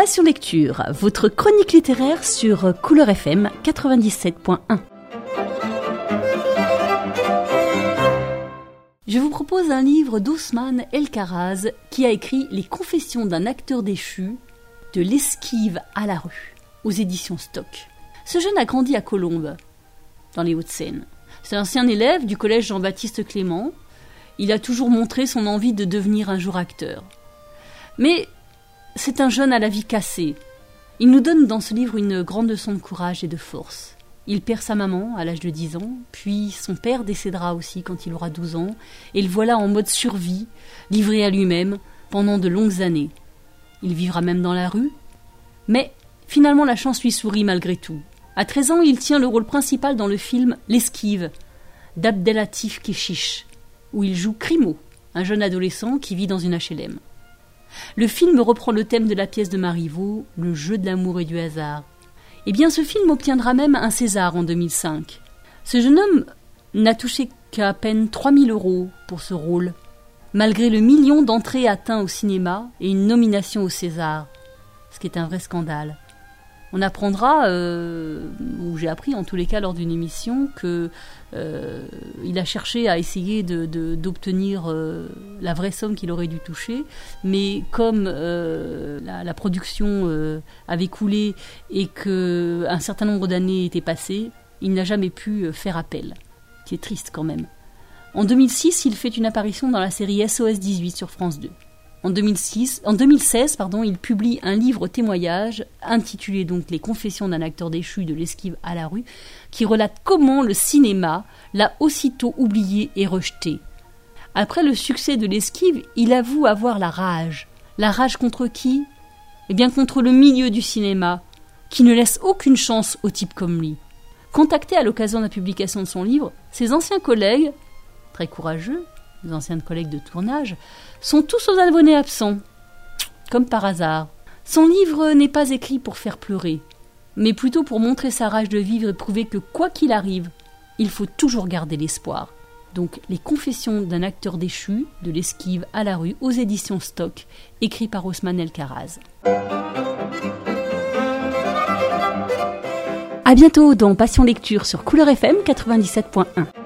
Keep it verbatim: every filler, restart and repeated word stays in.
Passion Lecture, votre chronique littéraire sur Couleur F M quatre-vingt-dix-sept point un. Je vous propose un livre d'Ousmane El Karaz qui a écrit Les Confessions d'un acteur déchu, de l'esquive à la rue, aux éditions Stock. Ce jeune a grandi à Colombes, dans les Hauts-de-Seine. C'est un ancien élève du collège Jean-Baptiste Clément. Il a toujours montré son envie de devenir un jour acteur. Mais c'est un jeune à la vie cassée. Il nous donne dans ce livre une grande leçon de courage et de force. Il perd sa maman à l'âge de dix ans, puis son père décédera aussi quand il aura douze ans, et le voilà en mode survie, livré à lui-même, pendant de longues années. Il vivra même dans la rue, mais finalement la chance lui sourit malgré tout. À treize ans, il tient le rôle principal dans le film L'esquive d'Abdelatif Kechiche, où il joue Crimo, un jeune adolescent qui vit dans une H L M. Le film reprend le thème de la pièce de Marivaux, Le jeu de l'amour et du hasard. Eh bien, ce film obtiendra même un César en deux mille cinq. Ce jeune homme n'a touché qu'à peine trois mille euros pour ce rôle, malgré le million d'entrées atteintes au cinéma et une nomination au César, ce qui est un vrai scandale. On apprendra, euh, ou j'ai appris en tous les cas lors d'une émission, qu'il euh, a cherché à essayer de, de, d'obtenir euh, la vraie somme qu'il aurait dû toucher, mais comme euh, la, la production euh, avait coulé et qu'un certain nombre d'années étaient passées, il n'a jamais pu faire appel. C'est triste quand même. En deux mille six, il fait une apparition dans la série S O S dix-huit sur France deux. En deux mille six, en deux mille seize, pardon, il publie un livre témoignage intitulé donc Les Confessions d'un acteur déchu de l'esquive à la rue, qui relate comment le cinéma l'a aussitôt oublié et rejeté. Après le succès de l'esquive, il avoue avoir la rage. La rage contre qui ? Eh bien contre le milieu du cinéma, qui ne laisse aucune chance aux types comme lui. Contacté à l'occasion de la publication de son livre, ses anciens collègues, très courageux, les anciens collègues de tournage, sont tous aux abonnés absents, comme par hasard. Son livre n'est pas écrit pour faire pleurer, mais plutôt pour montrer sa rage de vivre et prouver que quoi qu'il arrive, il faut toujours garder l'espoir. Donc, Les Confessions d'un acteur déchu, de l'esquive à la rue, aux éditions Stock, écrit par Ousmane El Karaz. À bientôt dans Passion Lecture sur Couleur F M quatre-vingt-dix-sept point un.